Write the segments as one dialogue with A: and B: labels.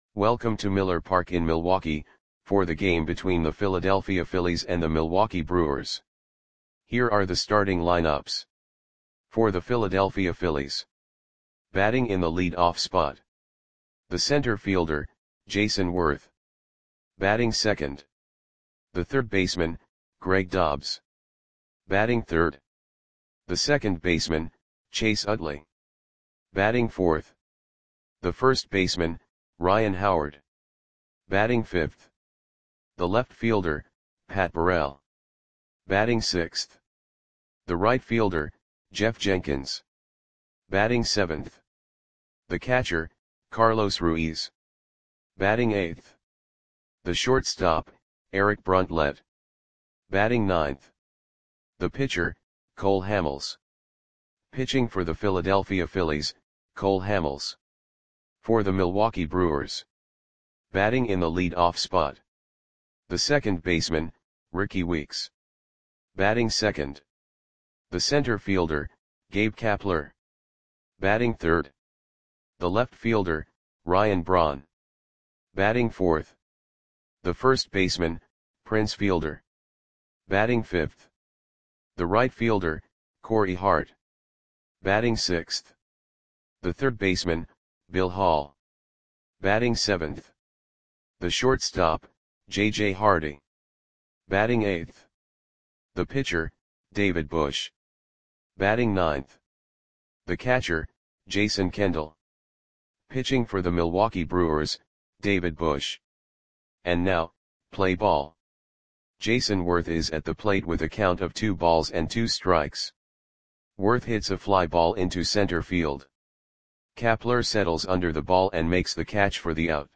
A: Welcome to Miller Park in Milwaukee, for the game between the Philadelphia Phillies and the Milwaukee Brewers. Here are the starting lineups. For the Philadelphia Phillies. Batting in the lead-off spot. The center fielder, Jayson Werth. Batting second. The third baseman, Greg Dobbs. Batting third. The second baseman, Chase Utley. Batting fourth. The first baseman, Ryan Howard. Batting fifth. The left fielder, Pat Burrell. Batting sixth. The right fielder, Jeff Jenkins. Batting seventh. The catcher, Carlos Ruiz. Batting eighth. The shortstop, Eric Bruntlett. Batting ninth. The pitcher, Cole Hamels. Pitching for the Philadelphia Phillies, Cole Hamels. For the Milwaukee Brewers. Batting in the lead-off spot. The second baseman, Rickie Weeks. Batting second. The center fielder, Gabe Kapler. Batting third. The left fielder, Ryan Braun. Batting fourth. The first baseman, Prince Fielder. Batting fifth. The right fielder, Corey Hart. Batting sixth. The third baseman, Bill Hall. Batting seventh. The shortstop, J.J. Hardy. Batting eighth. The pitcher, David Bush. Batting ninth. The catcher, Jason Kendall. Pitching for the Milwaukee Brewers, David Bush. And now, play ball. Jayson Werth is at the plate with a count of 2 balls and 2 strikes. Werth hits a fly ball into center field. Kapler settles under the ball and makes the catch for the out.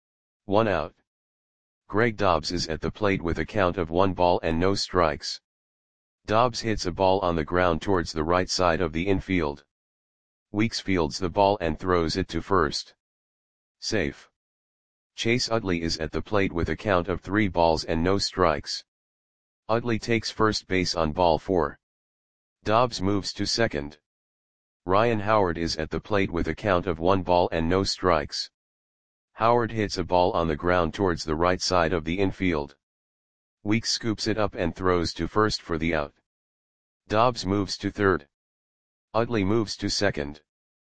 A: 1 out. Greg Dobbs is at the plate with a count of 1 ball and no strikes. Dobbs hits a ball on the ground towards the right side of the infield. Weeks fields the ball and throws it to first. Safe. Chase Utley is at the plate with a count of 3 balls and no strikes. Utley takes first base on ball 4. Dobbs moves to second. Ryan Howard is at the plate with a count of 1 ball and no strikes. Howard hits a ball on the ground towards the right side of the infield. Weeks scoops it up and throws to first for the out. Dobbs moves to third. Utley moves to second.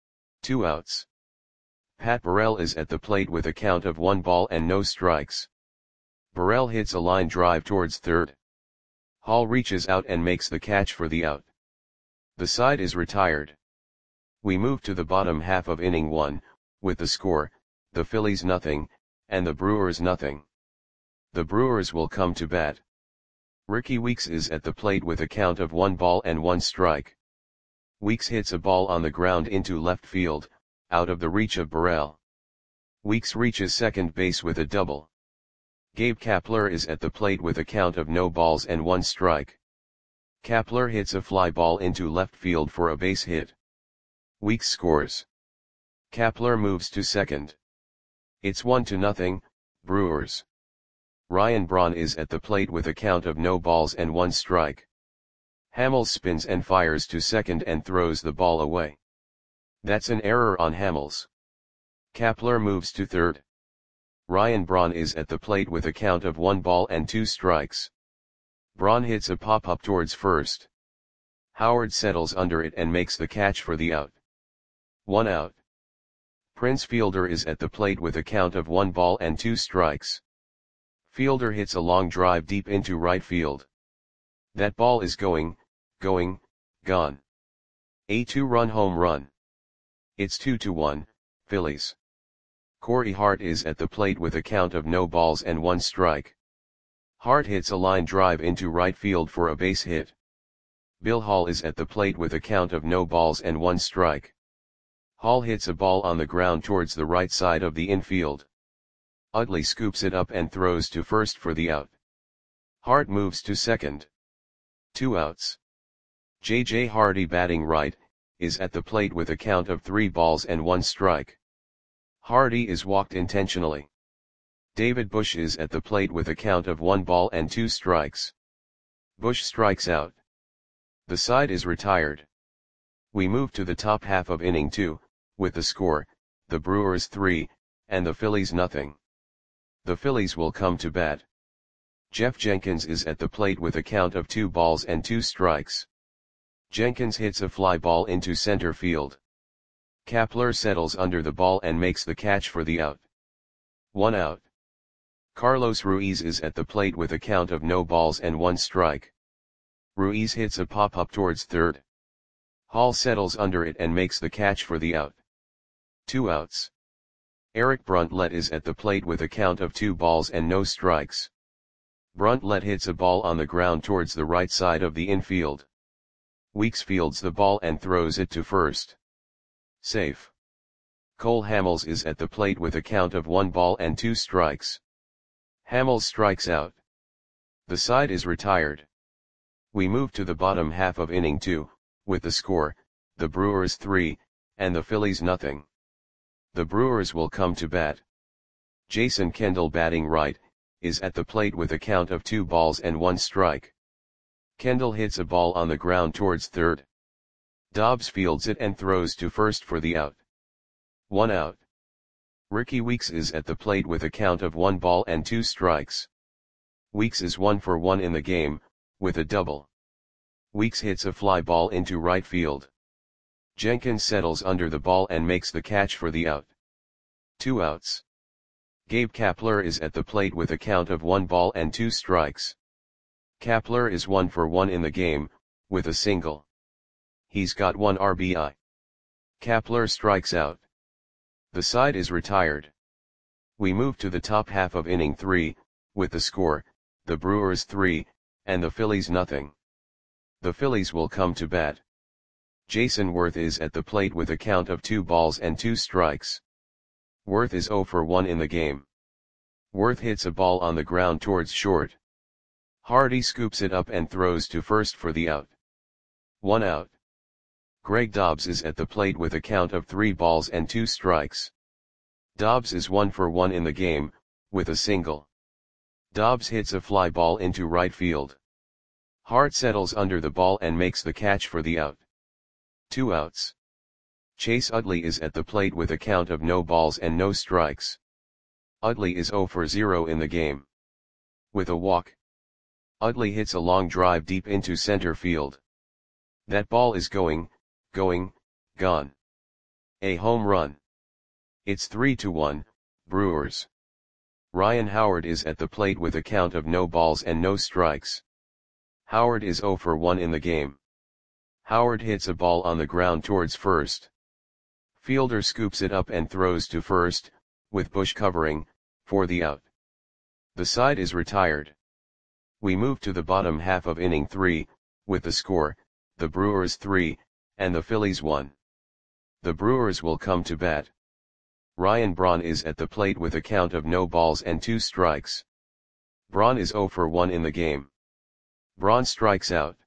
A: 2 outs. Pat Burrell is at the plate with a count of 1 ball and no strikes. Burrell hits a line drive towards third. Hall reaches out and makes the catch for the out. The side is retired. We move to the bottom half of inning 1, with the score, the Phillies nothing, and the Brewers nothing. The Brewers will come to bat. Rickie Weeks is at the plate with a count of 1 ball and 1 strike. Weeks hits a ball on the ground into left field, out of the reach of Burrell. Weeks reaches second base with a double. Gabe Kapler is at the plate with a count of no balls and 1 strike. Kapler hits a fly ball into left field for a base hit. Weeks scores. Kapler moves to second. It's 1-0, Brewers. Ryan Braun is at the plate with a count of no balls and 1 strike. Hamels spins and fires to second and throws the ball away. That's an error on Hamels. Kapler moves to third. Ryan Braun is at the plate with a count of 1 ball and 2 strikes. Braun hits a pop-up towards first. Howard settles under it and makes the catch for the out. 1 out. Prince Fielder is at the plate with a count of 1 ball and 2 strikes. Fielder hits a long drive deep into right field. That ball is gone. A 2-run home run. It's 2-1, Phillies. Corey Hart is at the plate with a count of no balls and 1 strike. Hart hits a line drive into right field for a base hit. Bill Hall is at the plate with a count of no balls and 1 strike. Hall hits a ball on the ground towards the right side of the infield. Utley scoops it up and throws to first for the out. Hart moves to second. 2 outs. J.J. Hardy, batting right, is at the plate with a count of 3 balls and 1 strike. Hardy is walked intentionally. David Bush is at the plate with a count of 1 ball and 2 strikes. Bush strikes out. The side is retired. We move to the top half of inning 2, with the score, the Brewers 3, and the Phillies nothing. The Phillies will come to bat. Jeff Jenkins is at the plate with a count of 2 balls and 2 strikes. Jenkins hits a fly ball into center field. Kapler settles under the ball and makes the catch for the out. 1 out. Carlos Ruiz is at the plate with a count of no balls and 1 strike. Ruiz hits a pop-up towards third. Hall settles under it and makes the catch for the out. 2 outs. Eric Bruntlett is at the plate with a count of 2 balls and no strikes. Bruntlett hits a ball on the ground towards the right side of the infield. Weeks fields the ball and throws it to first. Safe. Cole Hamels is at the plate with a count of 1 ball and 2 strikes. Hamels strikes out. The side is retired. We move to the bottom half of inning 2, with the score, the Brewers 3, and the Phillies nothing. The Brewers will come to bat. Jason Kendall, batting right, is at the plate with a count of 2 balls and 1 strike. Kendall hits a ball on the ground towards third. Dobbs fields it and throws to first for the out. 1 out. Ricky Weeks is at the plate with a count of 1 ball and 2 strikes. Weeks is 1 for 1 in the game, with a double. Weeks hits a fly ball into right field. Jenkins settles under the ball and makes the catch for the out. 2 outs. Gabe Kapler is at the plate with a count of 1 ball and 2 strikes. Kapler is 1 for 1 in the game, with a single. He's got 1 RBI. Kapler strikes out. The side is retired. We move to the top half of inning 3, with the score, the Brewers 3, and the Phillies nothing. The Phillies will come to bat. Jason Worth is at the plate with a count of 2 balls and 2 strikes. Worth is 0 for 1 in the game. Worth hits a ball on the ground towards short. Hardy scoops it up and throws to first for the out. 1 out. Greg Dobbs is at the plate with a count of 3 balls and 2 strikes. Dobbs is 1 for 1 in the game, with a single. Dobbs hits a fly ball into right field. Hart settles under the ball and makes the catch for the out. 2 outs. Chase Utley is at the plate with a count of no balls and no strikes. Utley is 0 for 0 in the game. With a walk. Utley hits a long drive deep into center field. That ball is gone. A home run. It's 3-1, Brewers. Ryan Howard is at the plate with a count of no balls and no strikes. Howard is 0 for 1 in the game. Howard hits a ball on the ground towards first. Fielder scoops it up and throws to first, with Bush covering, for the out. The side is retired. We move to the bottom half of inning 3, with the score, the Brewers 3, and the Phillies 1. The Brewers will come to bat. Ryan Braun is at the plate with a count of no balls and 2 strikes. Braun is 0 for 1 in the game. Braun strikes out.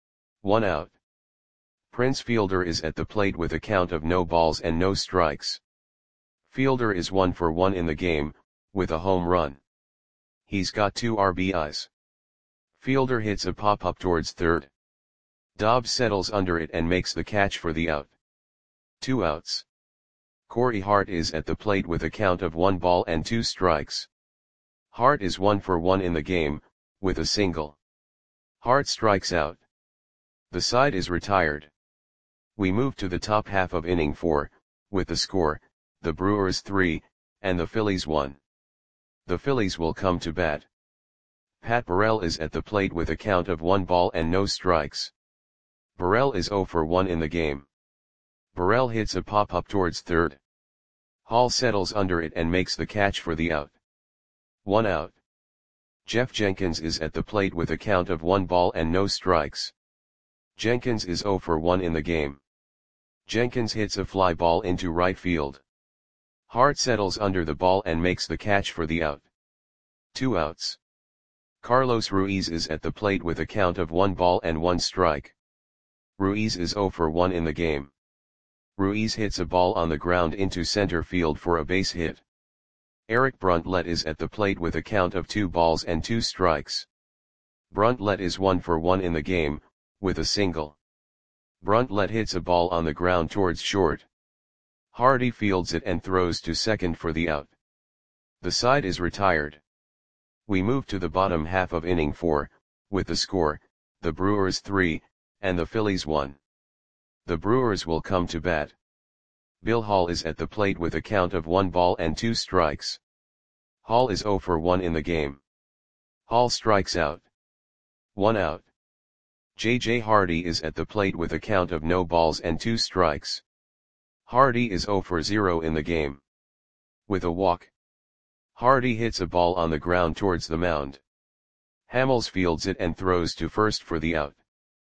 A: 1 out. Prince Fielder is at the plate with a count of no balls and no strikes. Fielder is 1 for 1 in the game, with a home run. He's got 2 RBIs. Fielder hits a pop-up towards third. Dobbs settles under it and makes the catch for the out. 2 outs. Corey Hart is at the plate with a count of 1 ball and 2 strikes. Hart is 1 for 1 in the game, with a single. Hart strikes out. The side is retired. We move to the top half of inning 4, with the score, the Brewers 3, and the Phillies 1. The Phillies will come to bat. Pat Burrell is at the plate with a count of 1 ball and no strikes. Burrell is 0 for 1 in the game. Burrell hits a pop-up towards third. Hall settles under it and makes the catch for the out. 1 out. Jeff Jenkins is at the plate with a count of 1 ball and no strikes. Jenkins is 0 for 1 in the game. Jenkins hits a fly ball into right field. Hart settles under the ball and makes the catch for the out. 2 outs. Carlos Ruiz is at the plate with a count of 1 ball and 1 strike. Ruiz is 0 for 1 in the game. Ruiz hits a ball on the ground into center field for a base hit. Eric Bruntlett is at the plate with a count of 2 balls and 2 strikes. Bruntlett is 1 for 1 in the game, with a single. Bruntlett hits a ball on the ground towards short. Hardy fields it and throws to second for the out. The side is retired. We move to the bottom half of inning 4, with the score, the Brewers 3, and the Phillies 1. The Brewers will come to bat. Bill Hall is at the plate with a count of 1 ball and 2 strikes. Hall is 0 for 1 in the game. Hall strikes out. 1 out. J.J. Hardy is at the plate with a count of no balls and 2 strikes. Hardy is 0 for 0 in the game. With a walk. Hardy hits a ball on the ground towards the mound. Hamels fields it and throws to first for the out.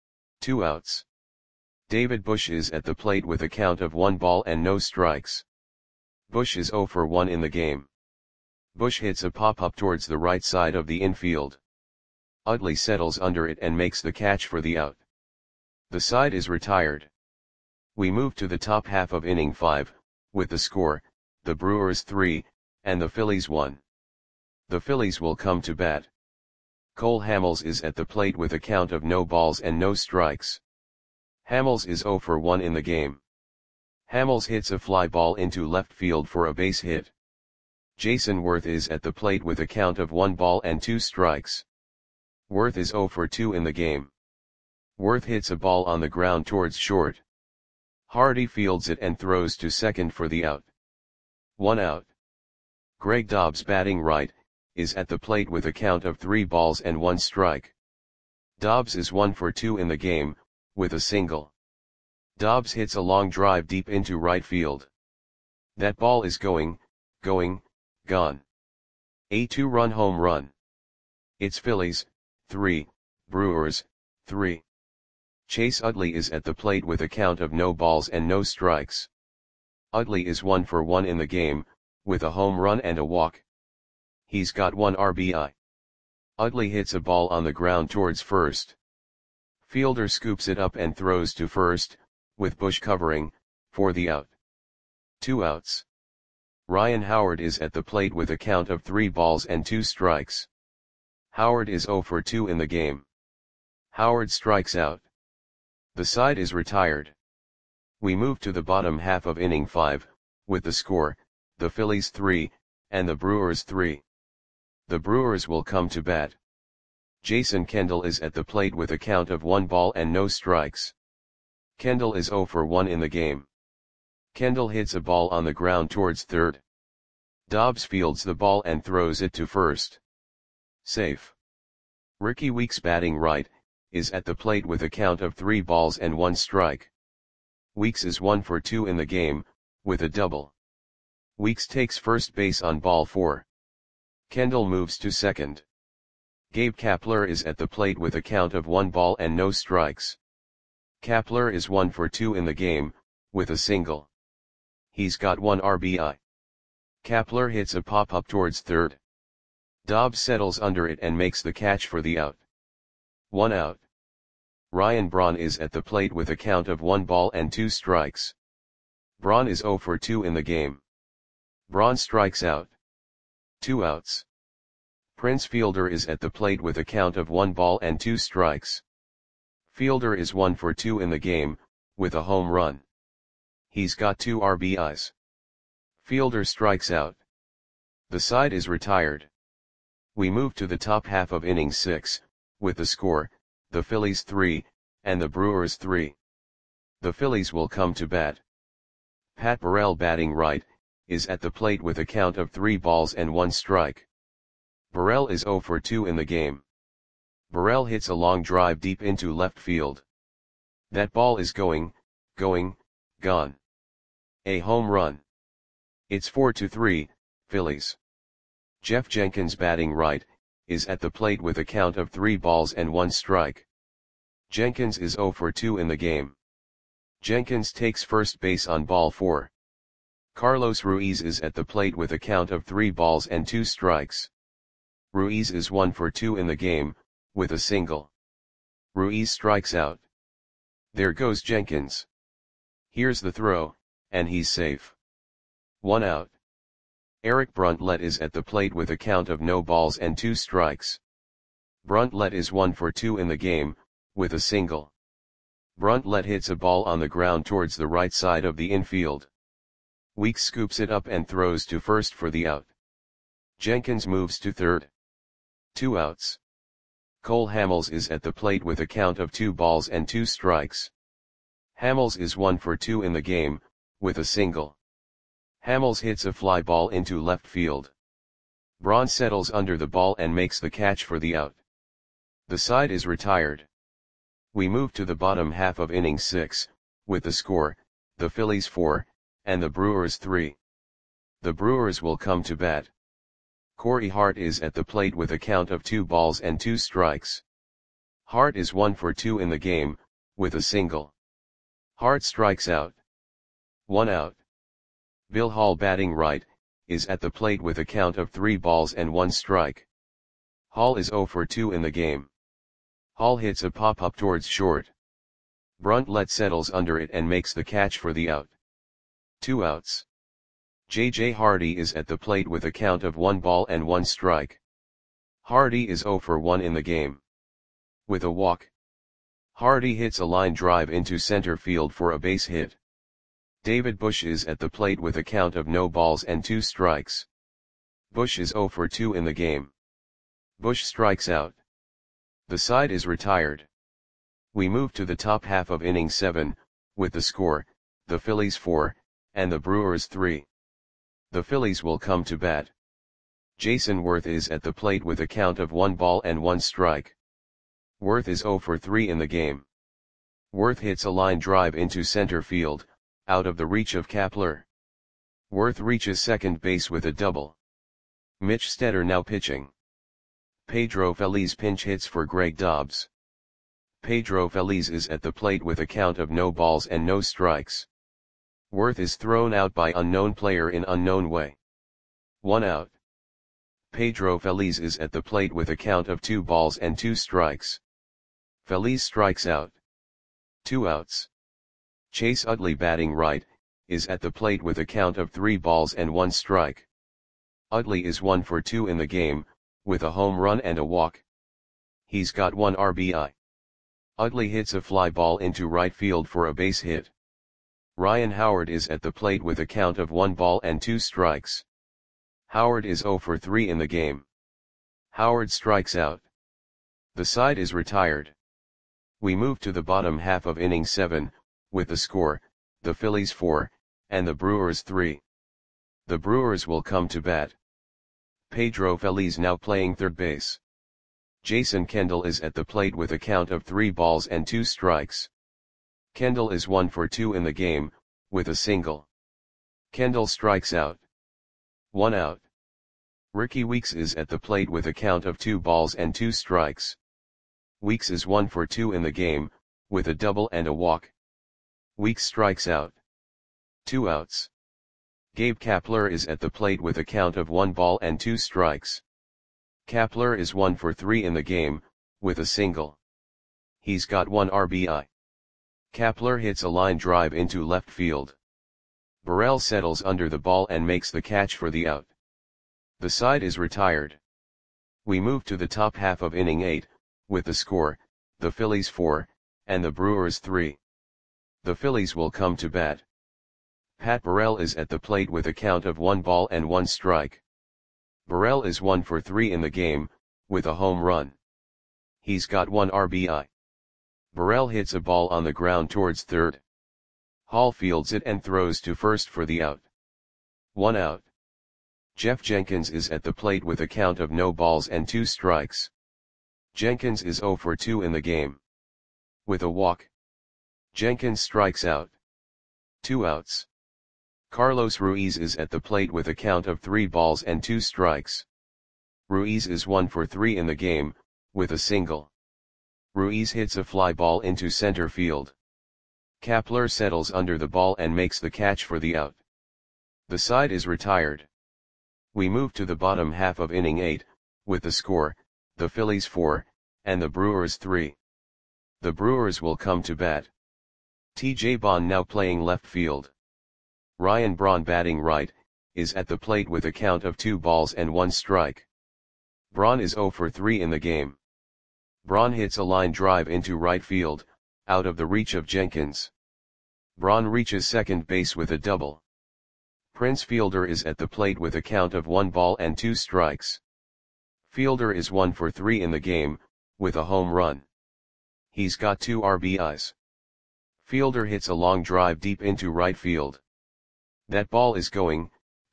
A: 2 outs. David Bush is at the plate with a count of 1 ball and no strikes. Bush is 0 for 1 in the game. Bush hits a pop-up towards the right side of the infield. Utley settles under it and makes the catch for the out. The side is retired. We move to the top half of inning 5, with the score, the Brewers 3, and the Phillies 1. The Phillies will come to bat. Cole Hamels is at the plate with a count of no balls and no strikes. Hamels is 0 for 1 in the game. Hamels hits a fly ball into left field for a base hit. Jason Worth is at the plate with a count of 1 ball and 2 strikes. Worth is 0 for 2 in the game. Worth hits a ball on the ground towards short. Hardy fields it and throws to second for the out. 1 out. Greg Dobbs, batting right, is at the plate with a count of 3 balls and 1 strike. Dobbs is 1 for 2 in the game, with a single. Dobbs hits a long drive deep into right field. That ball is going, gone. A 2-run home run. It's Phillies, 3, Brewers, 3. Chase Utley is at the plate with a count of no balls and no strikes. Utley is 1 for 1 in the game, with a home run and a walk. He's got 1 RBI. Utley hits a ball on the ground towards first. Fielder scoops it up and throws to first, with Bush covering, for the out. 2 outs. Ryan Howard is at the plate with a count of 3 balls and 2 strikes. Howard is 0 for 2 in the game. Howard strikes out. The side is retired. We move to the bottom half of inning 5, with the score, the Phillies 3, and the Brewers 3. The Brewers will come to bat. Jason Kendall is at the plate with a count of 1 ball and no strikes. Kendall is 0 for 1 in the game. Kendall hits a ball on the ground towards third. Dobbs fields the ball and throws it to first. Safe. Ricky Weeks, batting right, is at the plate with a count of 3 balls and 1 strike. Weeks is 1 for 2 in the game, with a double. Weeks takes first base on ball 4. Kendall moves to second. Gabe Kapler is at the plate with a count of 1 ball and no strikes. Kapler is 1 for 2 in the game, with a single. He's got 1 RBI. Kapler hits a pop-up towards third. Dobbs settles under it and makes the catch for the out. 1 out. Ryan Braun is at the plate with a count of 1 ball and 2 strikes. Braun is 0 for 2 in the game. Braun strikes out. 2 outs. Prince Fielder is at the plate with a count of 1 ball and 2 strikes. Fielder is 1 for 2 in the game, with a home run. He's got 2 RBIs. Fielder strikes out. The side is retired. We move to the top half of inning 6, with the score, the Phillies 3, and the Brewers 3. The Phillies will come to bat. Pat Burrell, batting right, is at the plate with a count of 3 balls and 1 strike. Burrell is 0 for 2 in the game. Burrell hits a long drive deep into left field. That ball is going, gone. A home run. It's 4-3, Phillies. Jeff Jenkins, batting right, is at the plate with a count of 3 balls and 1 strike. Jenkins is 0 for 2 in the game. Jenkins takes first base on ball 4. Carlos Ruiz is at the plate with a count of 3 balls and 2 strikes. Ruiz is 1 for 2 in the game, with a single. Ruiz strikes out. There goes Jenkins. Here's the throw, and he's safe. 1 out. Eric Bruntlett is at the plate with a count of no balls and 2 strikes. Bruntlett is 1 for 2 in the game, with a single. Bruntlett hits a ball on the ground towards the right side of the infield. Weeks scoops it up and throws to first for the out. Jenkins moves to third. 2 outs. Cole Hamels is at the plate with a count of 2 balls and 2 strikes. Hamels is 1 for 2 in the game, with a single. Hamels hits a fly ball into left field. Braun settles under the ball and makes the catch for the out. The side is retired. We move to the bottom half of inning 6, with the score, the Phillies 4, and the Brewers 3. The Brewers will come to bat. Corey Hart is at the plate with a count of 2 balls and 2 strikes. Hart is 1 for 2 in the game, with a single. Hart strikes out. 1 out. Bill Hall, batting right, is at the plate with a count of 3 balls and 1 strike. Hall is 0 for 2 in the game. Hall hits a pop-up towards short. Bruntlett settles under it and makes the catch for the out. 2 outs. J.J. Hardy is at the plate with a count of 1 ball and 1 strike. Hardy is 0 for 1 in the game. With a walk. Hardy hits a line drive into center field for a base hit. David Bush is at the plate with a count of no balls and 2 strikes. Bush is 0 for 2 in the game. Bush strikes out. The side is retired. We move to the top half of inning 7, with the score, the Phillies 4, and the Brewers 3. The Phillies will come to bat. Jason Worth is at the plate with a count of 1 ball and 1 strike. Worth is 0 for 3 in the game. Worth hits a line drive into center field, out of the reach of Kapler. Worth reaches second base with a double. Mitch Stetter now pitching. Pedro Feliz pinch hits for Greg Dobbs. Pedro Feliz is at the plate with a count of no balls and no strikes. Worth is thrown out by unknown player in unknown way. 1 out. Pedro Feliz is at the plate with a count of 2 balls and 2 strikes. Feliz strikes out. 2 outs. Chase Utley, batting right, is at the plate with a count of 3 balls and 1 strike. Utley is 1 for 2 in the game, with a home run and a walk. He's got 1 RBI. Utley hits a fly ball into right field for a base hit. Ryan Howard is at the plate with a count of 1 ball and 2 strikes. Howard is 0 for 3 in the game. Howard strikes out. The side is retired. We move to the bottom half of inning 7, with the score, the Phillies 4, and the Brewers 3. The Brewers will come to bat. Pedro Feliz now playing third base. Jason Kendall is at the plate with a count of 3 balls and 2 strikes. Kendall is 1 for 2 in the game, with a single. Kendall strikes out. 1 out. Ricky Weeks is at the plate with a count of 2 balls and 2 strikes. Weeks is 1 for 2 in the game, with a double and a walk. Weeks strikes out. 2 outs. Gabe Kapler is at the plate with a count of 1 ball and 2 strikes. Kapler is 1 for 3 in the game, with a single. He's got 1 RBI. Kapler hits a line drive into left field. Burrell settles under the ball and makes the catch for the out. The side is retired. We move to the top half of inning 8, with the score, the Phillies 4, and the Brewers 3. The Phillies will come to bat. Pat Burrell is at the plate with a count of 1 ball and 1 strike. Burrell is 1 for 3 in the game, with a home run. He's got 1 RBI. Burrell hits a ball on the ground towards third. Hall fields it and throws to first for the out. 1 out. Jeff Jenkins is at the plate with a count of no balls and 2 strikes. Jenkins is 0 for 2 in the game. With a walk. Jenkins strikes out. 2 outs. Carlos Ruiz is at the plate with a count of 3 balls and 2 strikes. Ruiz is 1 for 3 in the game, with a single. Ruiz hits a fly ball into center field. Kapler settles under the ball and makes the catch for the out. The side is retired. We move to the bottom half of inning 8, with the score, the Phillies 4, and the Brewers 3. The Brewers will come to bat. T.J. Bond now playing left field. Ryan Braun, batting right, is at the plate with a count of 2 balls and 1 strike. Braun is 0 for 3 in the game. Braun hits a line drive into right field, out of the reach of Jenkins. Braun reaches second base with a double. Prince Fielder is at the plate with a count of 1 ball and 2 strikes. Fielder is 1 for 3 in the game, with a home run. He's got 2 RBIs. Fielder hits a long drive deep into right field. That ball is gone.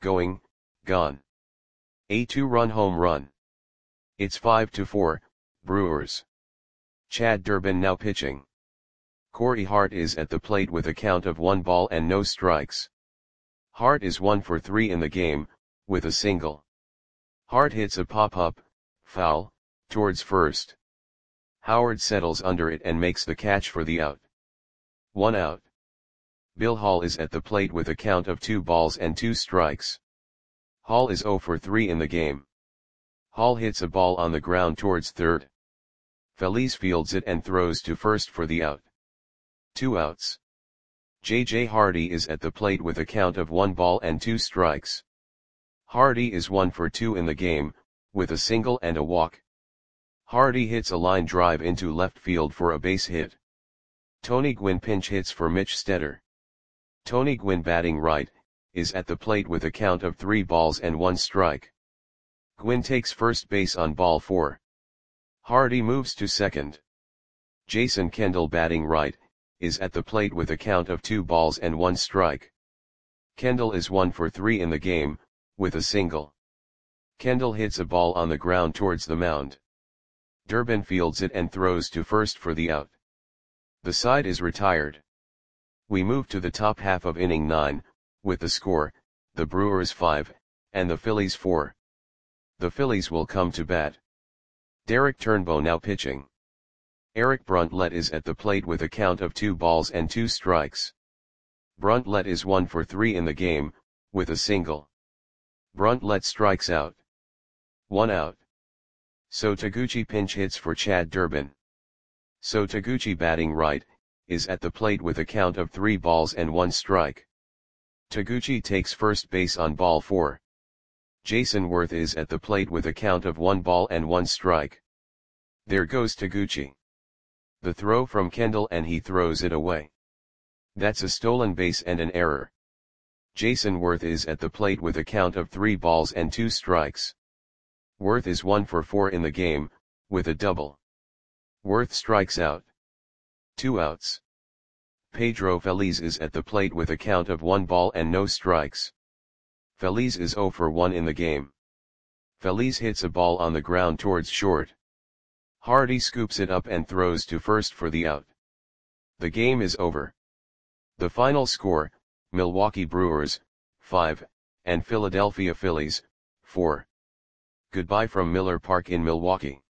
A: A 2-run home run. It's 5-4, Brewers. Chad Durbin now pitching. Corey Hart is at the plate with a count of 1 ball and no strikes. Hart is 1 for 3 in the game, with a single. Hart hits a pop-up, foul, towards first. Howard settles under it and makes the catch for the out. 1 out. Bill Hall is at the plate with a count of 2 balls and 2 strikes. Hall is 0 for 3 in the game. Hall hits a ball on the ground towards third. Feliz fields it and throws to first for the out. 2 outs. J.J. Hardy is at the plate with a count of 1 ball and 2 strikes. Hardy is 1 for 2 in the game, with a single and a walk. Hardy hits a line drive into left field for a base hit. Tony Gwynn pinch hits for Mitch Stetter. Tony Gwynn, batting right, is at the plate with a count of 3 balls and 1 strike. Gwynn takes first base on ball 4. Hardy moves to second. Jason Kendall, batting right, is at the plate with a count of 2 balls and 1 strike. Kendall is 1 for 3 in the game, with a single. Kendall hits a ball on the ground towards the mound. Durbin fields it and throws to first for the out. The side is retired. We move to the top half of inning 9, with the score, the Brewers 5, and the Phillies 4. The Phillies will come to bat. Derek Turnbow now pitching. Eric Bruntlett is at the plate with a count of 2 balls and 2 strikes. Bruntlett is 1 for 3 in the game, with a single. Bruntlett strikes out. 1 out. So Taguchi pinch hits for Chad Durbin. So Taguchi, batting right, is at the plate with a count of 3 balls and 1 strike. Taguchi takes first base on ball 4. Jason Worth is at the plate with a count of 1 ball and 1 strike. There goes Taguchi. The throw from Kendall and he throws it away. That's a stolen base and an error. Jason Worth is at the plate with a count of 3 balls and 2 strikes. Worth is 1 for 4 in the game, with a double. Worth strikes out. 2 outs. Pedro Feliz is at the plate with a count of 1 ball and no strikes. Feliz is 0 for 1 in the game. Feliz hits a ball on the ground towards short. Hardy scoops it up and throws to first for the out. The game is over. The final score, Milwaukee Brewers, 5, and Philadelphia Phillies, 4. Goodbye from Miller Park in Milwaukee.